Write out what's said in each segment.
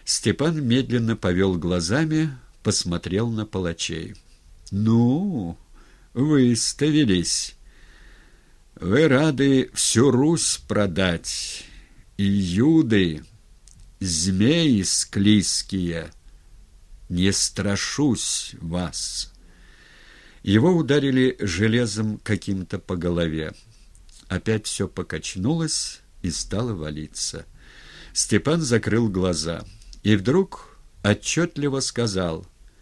Степан медленно повел глазами, посмотрел на палачей. «Ну, выставились. Вы рады всю Русь продать, и юды, змеи склизкие, не страшусь вас». Его ударили железом каким-то по голове. Опять все покачнулось и стало валиться. Степан закрыл глаза и вдруг отчетливо сказал: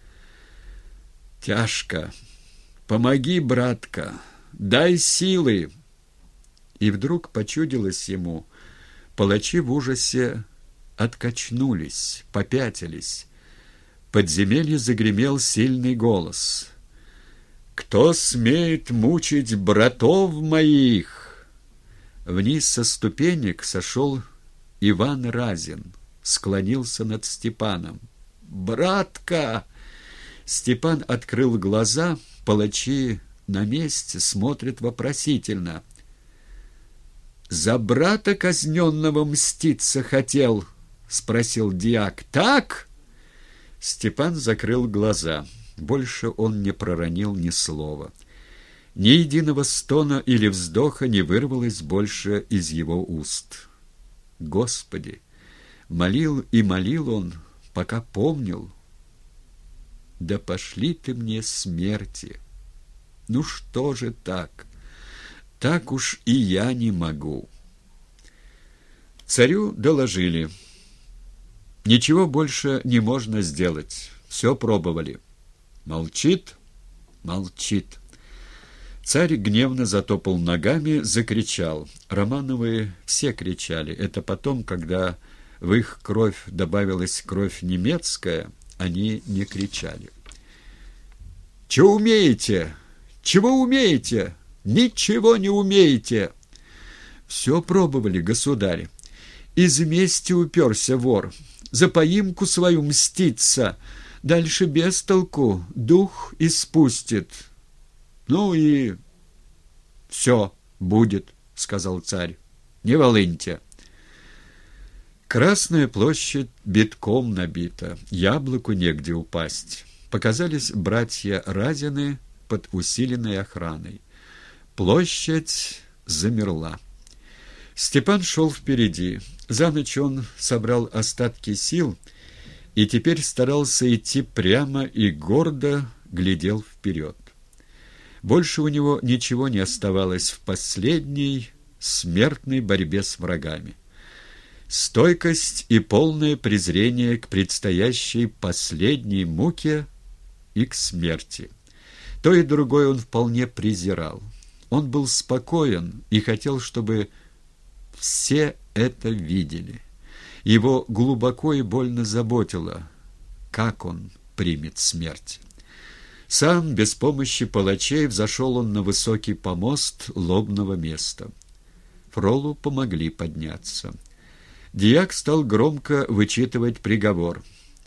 «Тяжко. Помоги, братка, дай силы». И вдруг почудилось ему, палачи в ужасе откачнулись, попятились. В подземелье загремел сильный голос: «Кто смеет мучить братов моих?» Вниз со ступенек сошел Иван Разин, склонился над Степаном. «Братка!» Степан открыл глаза, палачи на месте, смотрят вопросительно. «За брата казненного мститься хотел?» — спросил дьяк. «Так?» Степан закрыл глаза. Больше он не проронил ни слова. Ни единого стона или вздоха не вырвалось больше из его уст. «Господи!» Молил и молил он, пока помнил. «Да пошли ты мне смерти! Ну что же так? Так уж и я не могу». Царю доложили: «Ничего больше не можно сделать. Все пробовали». Молчит, молчит. Царь гневно затопал ногами, закричал. Романовы все кричали. Это потом, когда в их кровь добавилась кровь немецкая, они не кричали. «Чего умеете? Чего умеете? Ничего не умеете!» «Все пробовали, государь. Из мести уперся вор. За поимку свою мстится. Дальше без толку, дух испустит». «Ну и все будет», — сказал царь. «Не волыньте». Красная площадь битком набита, яблоку негде упасть. Показались братья Разины под усиленной охраной. Площадь замерла. Степан шел впереди. За ночь он собрал остатки сил и теперь старался идти прямо и гордо глядел вперед. Больше у него ничего не оставалось в последней смертной борьбе с врагами. Стойкость и полное презрение к предстоящей последней муке и к смерти. То и другое он вполне презирал. Он был спокоен и хотел, чтобы все это видели. Его глубоко и больно заботило, как он примет смерть. Сам, без помощи палачей, взошел он на высокий помост лобного места. Фролу помогли подняться. Дьяк стал громко вычитывать приговор.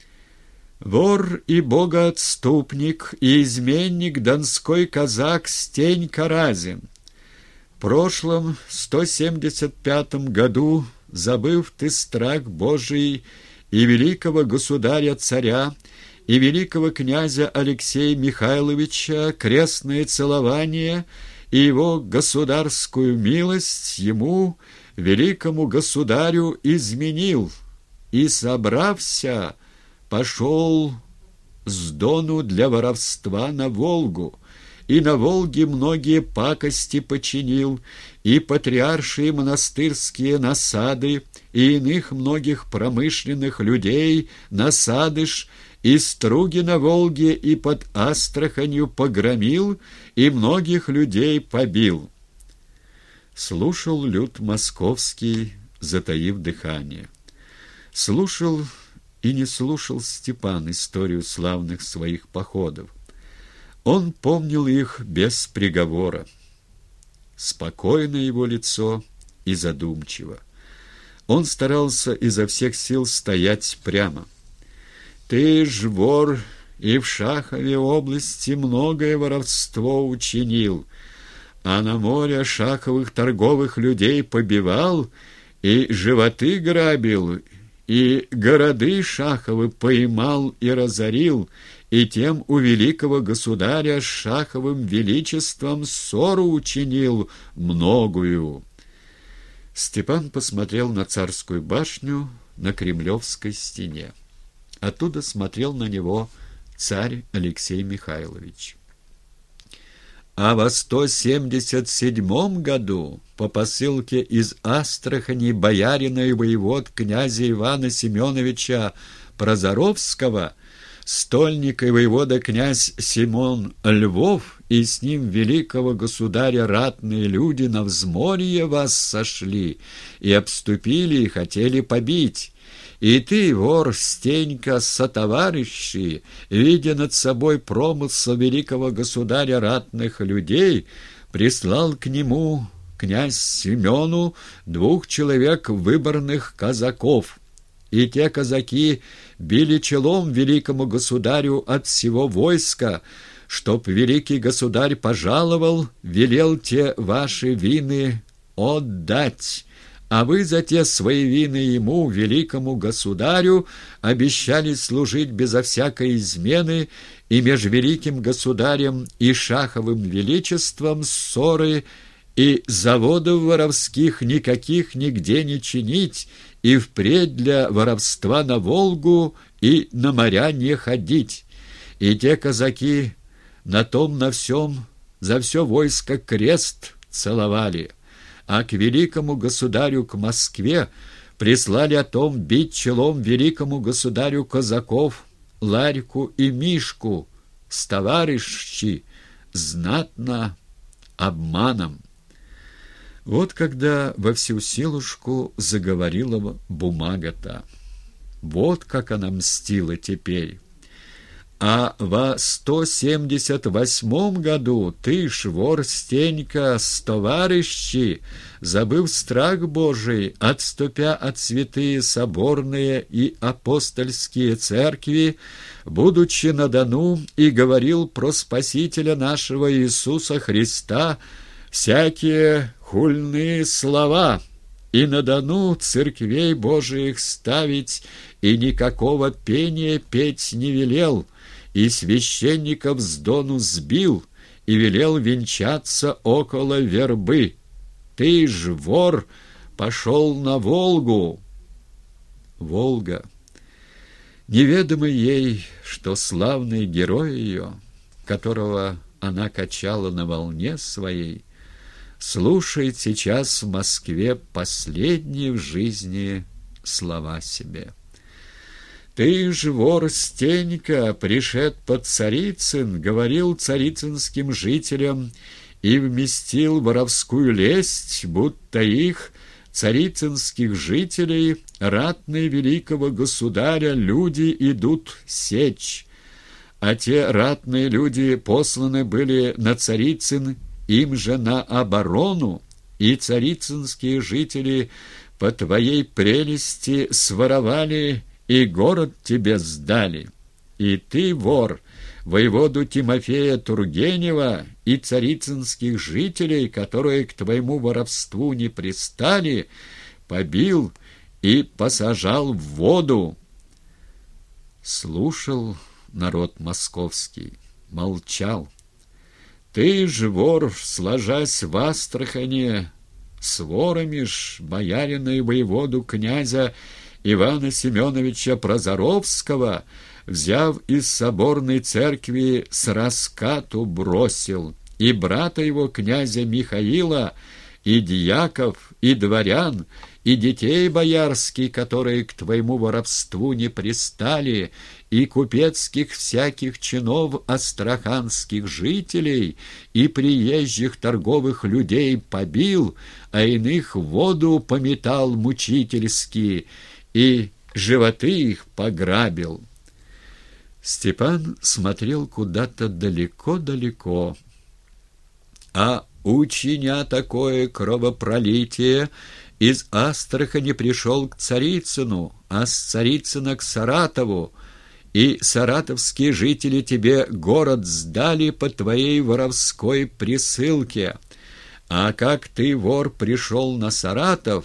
«Вор и богоотступник, и изменник донской казак Стенька Разин. В прошлом 175 году, забыв ты страх Божий и великого государя-царя, и великого князя Алексея Михайловича, крестное целование и его государскую милость ему, великому государю, изменил, и, собрався, пошел с Дону для воровства на Волгу, и на Волге многие пакости починил, и патриаршие монастырские насады, и иных многих промышленных людей насадыш, и струги на Волге и под Астраханью погромил, и многих людей побил». Слушал люд московский, затаив дыхание. Слушал и не слушал Степан историю славных своих походов. Он помнил их без приговора. Спокойно его лицо и задумчиво. Он старался изо всех сил стоять прямо. «Ты ж вор, и в Шахове области многое воровство учинил, а на море шаховых торговых людей побивал и животы грабил, и городы Шаховы поймал и разорил, и тем у великого государя с Шаховым величеством ссору учинил многую». Степан посмотрел на Царскую башню на Кремлевской стене. Оттуда смотрел на него царь Алексей Михайлович. А во 177 году по посылке из Астрахани боярина и воевод князя Ивана Семеновича Прозоровского стольник и воевода князь Симон Львов и с ним великого государя ратные люди на взморье вас сошли и обступили и хотели побить. И ты, вор Стенька, сотоварищи, видя над собой промысл великого государя ратных людей, прислал к нему, князь Семену, 2 человек выборных казаков. И те казаки били челом великому государю от всего войска, чтоб великий государь пожаловал, велел те ваши вины отдать. А вы за те свои вины ему, великому государю, обещали служить безо всякой измены, и меж великим государем и Шаховым величеством ссоры и заводов воровских никаких нигде не чинить, и впредь для воровства на Волгу и на моря не ходить. И те казаки на том на всем за все войско крест целовали, а к великому государю к Москве прислали о том бить челом великому государю казаков Ларьку и Мишку с товарищи знатно обманом. Вот когда во всю силушку заговорила бумага-то. Вот как она мстила теперь. А во 178 году ты, вор Стенька, с товарищи, забыв страх Божий, отступя от святые соборные и апостольские церкви, будучи на Дону, и говорил про Спасителя нашего Иисуса Христа всякие хульные слова, и на Дону церквей Божиих ставить, и никакого пения петь не велел, и священников с Дону сбил, и велел венчаться около вербы. Ты ж, вор, пошел на Волгу. Волга. Неведомо ей, что славный герой ее, которого она качала на волне своей, слушает сейчас в Москве последние в жизни слова себе. Ты ж, вор Стенька, пришед под Царицын, говорил царицынским жителям и вместил воровскую лесть, будто их, царицынских жителей, ратные великого государя, люди идут сечь. А те ратные люди посланы были на Царицын, им же на оборону, и царицынские жители по твоей прелести своровали и город тебе сдали. И ты, вор, воеводу Тимофея Тургенева и царицынских жителей, которые к твоему воровству не пристали, побил и посажал в воду. Слушал народ московский, молчал. Ты ж, вор, сложась в Астрахани, с ворами ж боярина и воеводу князя Ивана Семеновича Прозоровского, взяв из соборной церкви, с раскату бросил, и брата его князя Михаила, и дьяков, и дворян, и детей боярских, которые к твоему воровству не пристали, и купецких всяких чинов астраханских жителей, и приезжих торговых людей побил, а иных в воду пометал мучительски, и животы их пограбил. Степан смотрел куда-то далеко-далеко, а учиня такое кровопролитие, из Астрахани пришел к Царицыну, а с Царицына к Саратову, и саратовские жители тебе город сдали по твоей воровской присылке. А как ты, вор, пришел на Саратов,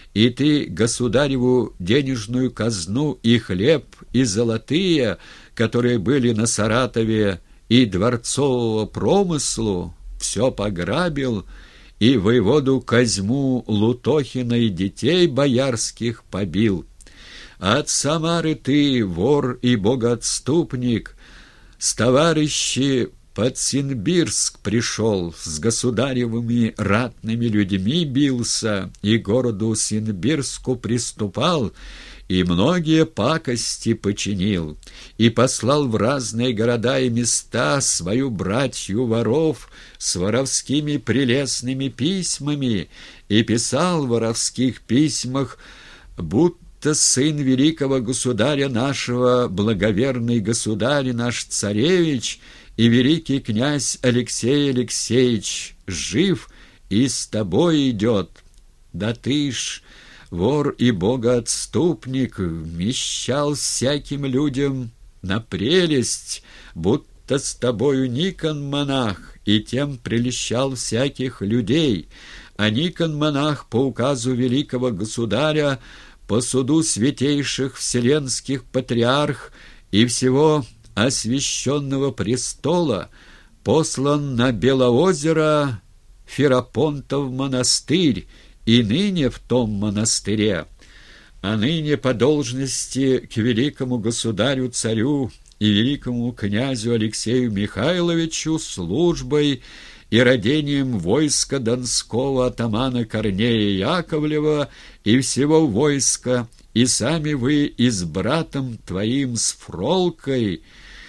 и ты государеву денежную казну и хлеб, и золотые, которые были на Саратове, и дворцового промыслу, все пограбил, и воеводу Козьму Лутохина и детей боярских побил. От Самары ты, вор и богоотступник, с товарищи под Симбирск пришел, с государевыми ратными людьми бился, и городу Симбирску приступал, и многие пакости починил, и послал в разные города и места свою братью воров с воровскими прелестными письмами, и писал в воровских письмах, будто сын великого государя нашего, благоверный государь наш царевич и великий князь Алексей Алексеевич жив и с тобой идет. Да ты ж, вор и богоотступник, вмещал всяким людям на прелесть, будто с тобою Никон-монах, и тем прельщал всяких людей, а Никон-монах по указу великого государя, по суду святейших вселенских патриарх и всего освященного престола, послан на Белоозеро Ферапонтов монастырь, и ныне в том монастыре, а ныне по должности к великому государю-царю и великому князю Алексею Михайловичу службой и родением войска донского атамана Корнея Яковлева и всего войска, и сами вы и с братом твоим с Фролкой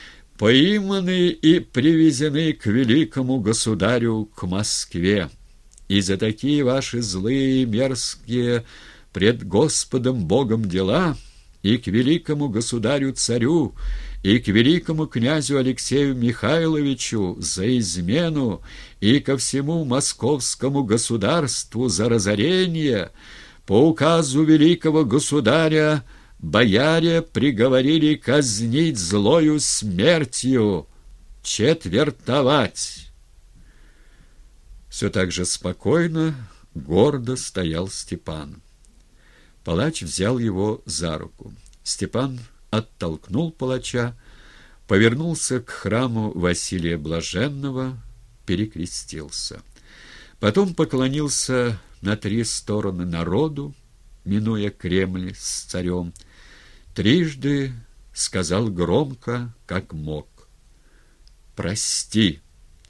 поиманы и привезены к великому государю к Москве. И за такие ваши злые и мерзкие пред Господом Богом дела и к великому государю-царю, и к великому князю Алексею Михайловичу за измену, и ко всему московскому государству за разорение, по указу великого государя бояре приговорили казнить злою смертью, четвертовать». Все так же спокойно, гордо стоял Степан. Палач взял его за руку. Степан оттолкнул палача, повернулся к храму Василия Блаженного, перекрестился. Потом поклонился на 3 стороны народу, минуя Кремль с царем. Трижды сказал громко, как мог: «Прости».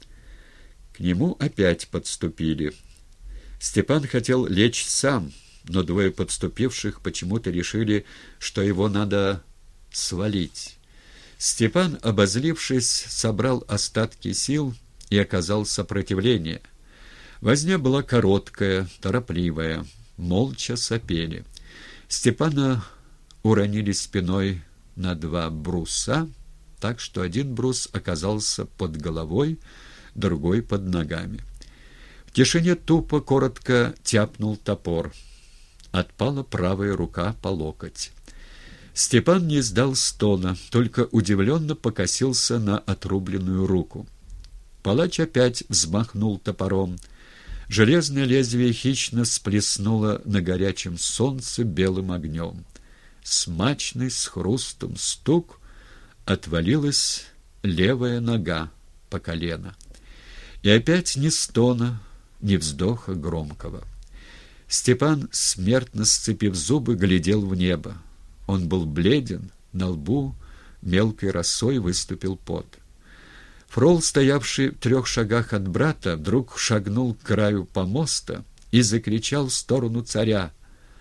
К нему опять подступили. Степан хотел лечь сам, но 2 подступивших почему-то решили, что его надо свалить. Степан, обозлившись, собрал остатки сил и оказал сопротивление. Возня была короткая, торопливая, молча сопели. Степана уронили спиной на 2 бруса, так что один брус оказался под головой, другой под ногами. В тишине тупо, коротко тяпнул топор. Отпала правая рука по локоть. Степан не издал стона, только удивленно покосился на отрубленную руку. Палач опять взмахнул топором. Железное лезвие хищно сплеснуло на горячем солнце белым огнем. Смачный с хрустом стук, отвалилась левая нога по колено. И опять ни стона, ни вздоха громкого. Степан, смертно сцепив зубы, глядел в небо. Он был бледен, на лбу мелкой росой выступил пот. Фрол, стоявший в 3 шагах от брата, вдруг шагнул к краю помоста и закричал в сторону царя: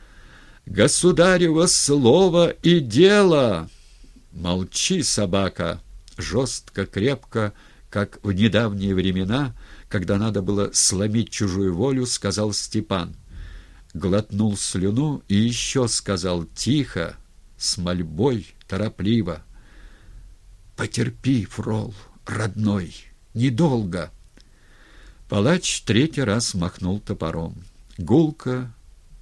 «Государево слово и дело!» «Молчи, собака!» Жестко, крепко, как в недавние времена, когда надо было сломить чужую волю, сказал Степан. Глотнул слюну и еще сказал тихо, с мольбой, торопливо: «Потерпи, Фрол, родной, недолго». Палач 3-й раз махнул топором. Гулко,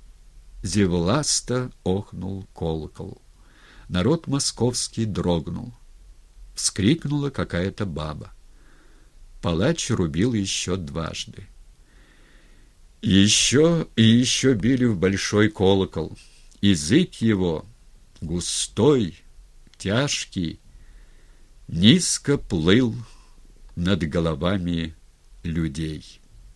зевласто охнул колокол. Народ московский дрогнул. Вскрикнула какая-то баба. Палач рубил еще 2. Еще и еще били в большой колокол. Язык его, густой, тяжкий, низко плыл над головами людей.